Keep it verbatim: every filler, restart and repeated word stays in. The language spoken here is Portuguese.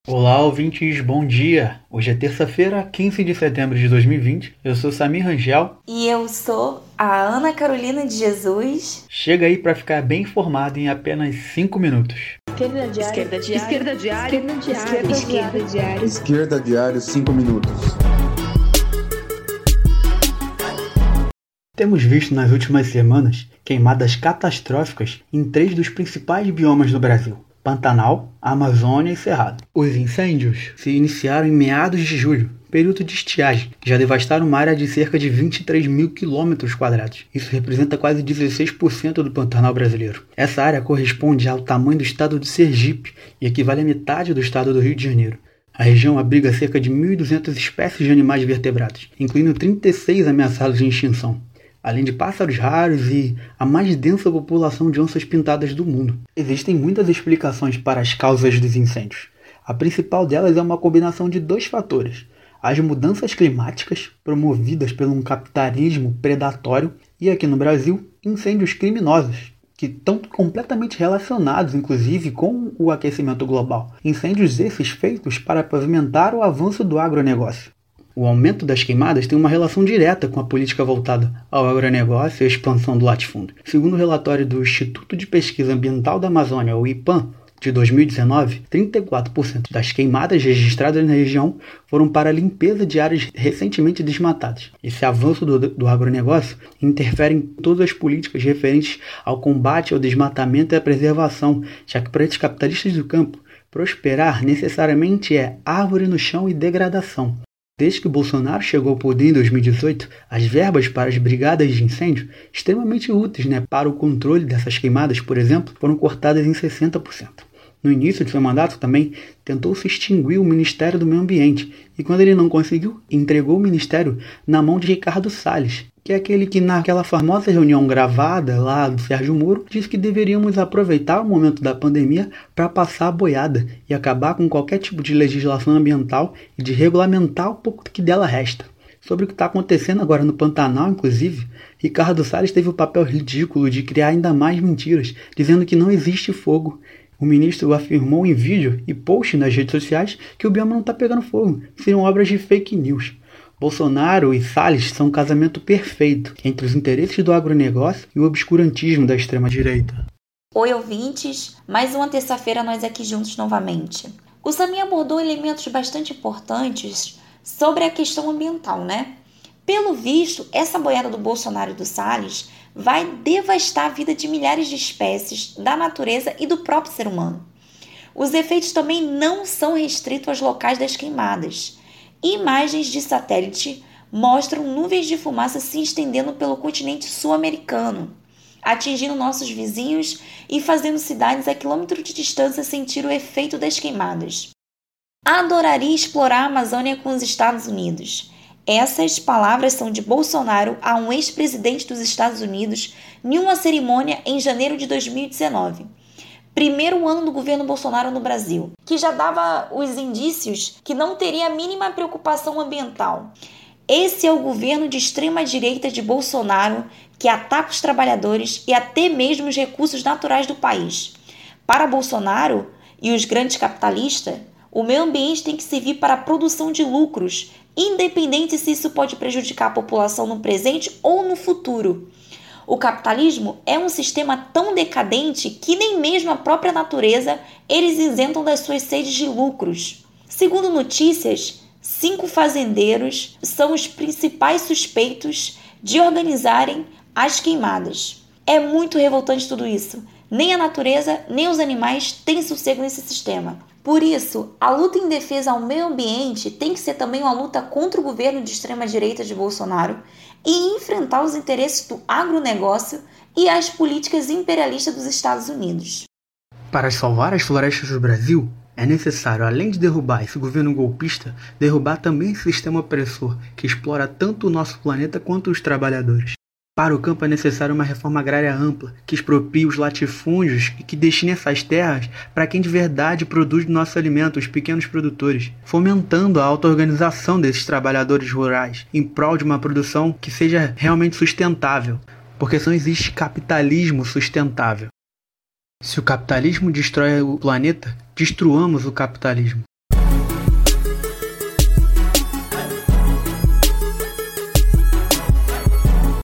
Olá, ouvintes, bom dia! Hoje é terça-feira, quinze de setembro de dois mil e vinte. Eu sou Samir Rangel. E eu sou a Ana Carolina de Jesus. Chega aí para ficar bem informado em apenas cinco minutos. Esquerda Diário. Esquerda Diário. Esquerda Diário. Esquerda Diário. Esquerda Diário, cinco minutos. Temos visto nas últimas semanas queimadas catastróficas em três dos principais biomas do Brasil: Pantanal, Amazônia e Cerrado. Os incêndios se iniciaram em meados de julho, período de estiagem, que já devastaram uma área de cerca de vinte e três mil quilômetros quadrados. Isso representa quase dezesseis por cento do Pantanal brasileiro. Essa área corresponde ao tamanho do estado de Sergipe e equivale à metade do estado do Rio de Janeiro. A região abriga cerca de mil e duzentas espécies de animais vertebrados, incluindo trinta e seis ameaçados de extinção, além de pássaros raros e a mais densa população de onças pintadas do mundo. Existem muitas explicações para as causas dos incêndios. A principal delas é uma combinação de dois fatores: as mudanças climáticas, promovidas por um capitalismo predatório, e aqui no Brasil, incêndios criminosos, que estão completamente relacionados, inclusive, com o aquecimento global. Incêndios esses feitos para pavimentar o avanço do agronegócio. O aumento das queimadas tem uma relação direta com a política voltada ao agronegócio e à expansão do latifúndio. Segundo o relatório do Instituto de Pesquisa Ambiental da Amazônia, o IPAM, de dois mil e dezenove, trinta e quatro por cento das queimadas registradas na região foram para a limpeza de áreas recentemente desmatadas. Esse avanço do, do agronegócio interfere em todas as políticas referentes ao combate ao desmatamento e à preservação, já que para os capitalistas do campo, prosperar necessariamente é árvore no chão e degradação. Desde que Bolsonaro chegou ao poder em dois mil e dezoito, as verbas para as brigadas de incêndio, extremamente úteis, né, para o controle dessas queimadas, por exemplo, foram cortadas em sessenta por cento. No início de seu mandato também tentou-se extinguir o Ministério do Meio Ambiente e, quando ele não conseguiu, entregou o ministério na mão de Ricardo Salles, que é aquele que, naquela famosa reunião gravada lá do Sérgio Moro, disse que deveríamos aproveitar o momento da pandemia para passar a boiada e acabar com qualquer tipo de legislação ambiental e de regulamentar o pouco que dela resta. Sobre o que está acontecendo agora no Pantanal, inclusive, Ricardo Salles teve o papel ridículo de criar ainda mais mentiras, dizendo que não existe fogo. O ministro afirmou em vídeo e post nas redes sociais que o bioma não está pegando fogo, seriam obras de fake news. Bolsonaro e Salles são um casamento perfeito entre os interesses do agronegócio e o obscurantismo da extrema-direita. Oi, ouvintes! Mais uma terça-feira nós aqui juntos novamente. O Samir abordou elementos bastante importantes sobre a questão ambiental, né? Pelo visto, essa boiada do Bolsonaro e do Salles vai devastar a vida de milhares de espécies, da natureza e do próprio ser humano. Os efeitos também não são restritos aos locais das queimadas. Imagens de satélite mostram nuvens de fumaça se estendendo pelo continente sul-americano, atingindo nossos vizinhos e fazendo cidades a quilômetros de distância sentir o efeito das queimadas. Adoraria explorar a Amazônia com os Estados Unidos. Essas palavras são de Bolsonaro a um ex-presidente dos Estados Unidos em uma cerimônia em janeiro de dois mil e dezenove. Primeiro ano do governo Bolsonaro no Brasil, que já dava os indícios que não teria a mínima preocupação ambiental. Esse é o governo de extrema-direita de Bolsonaro, que ataca os trabalhadores e até mesmo os recursos naturais do país. Para Bolsonaro e os grandes capitalistas, o meio ambiente tem que servir para a produção de lucros, independente se isso pode prejudicar a população no presente ou no futuro. O capitalismo é um sistema tão decadente que nem mesmo a própria natureza eles isentam das suas sedes de lucros. Segundo notícias, cinco fazendeiros são os principais suspeitos de organizarem as queimadas. É muito revoltante tudo isso. Nem a natureza, nem os animais têm sossego nesse sistema. Por isso, a luta em defesa ao meio ambiente tem que ser também uma luta contra o governo de extrema-direita de Bolsonaro e enfrentar os interesses do agronegócio e as políticas imperialistas dos Estados Unidos. Para salvar as florestas do Brasil, é necessário, além de derrubar esse governo golpista, derrubar também esse sistema opressor que explora tanto o nosso planeta quanto os trabalhadores. Para o campo é necessária uma reforma agrária ampla, que exproprie os latifúndios e que destine essas terras para quem de verdade produz nosso alimento, os pequenos produtores, fomentando a auto-organização desses trabalhadores rurais, em prol de uma produção que seja realmente sustentável, porque só existe capitalismo sustentável. Se o capitalismo destrói o planeta, destruamos o capitalismo.